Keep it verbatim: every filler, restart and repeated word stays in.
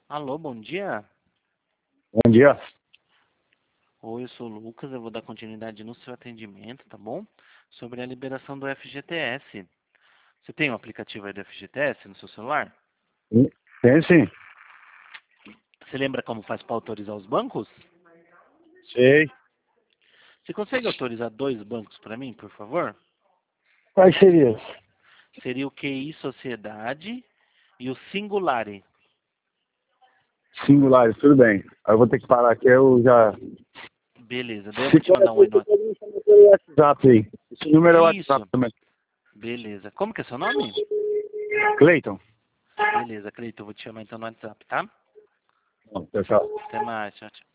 Alô, bom dia. Bom dia. Oi, eu sou o Lucas, eu vou dar continuidade no seu atendimento, tá bom? Sobre a liberação do F G T S. Você tem o aplicativo aí do F G T S no seu celular? Tem sim. Você lembra como faz para autorizar os bancos? Sei. Você consegue autorizar dois bancos para mim, por favor? Quais seriam? Seria o Q I Sociedade e o Singulare. Singulares, tudo bem. Aí eu vou ter que parar aqui, eu já... Beleza, daí eu vou Se te for mandar um oi assim, no você pode me chamar pelo WhatsApp aí. Esse número é o WhatsApp Isso, também. beleza. Como que é seu nome? Cleiton. Beleza, Cleiton, eu vou te chamar então no WhatsApp, tá? Bom, tchau, tchau. Até mais, tchau, tchau.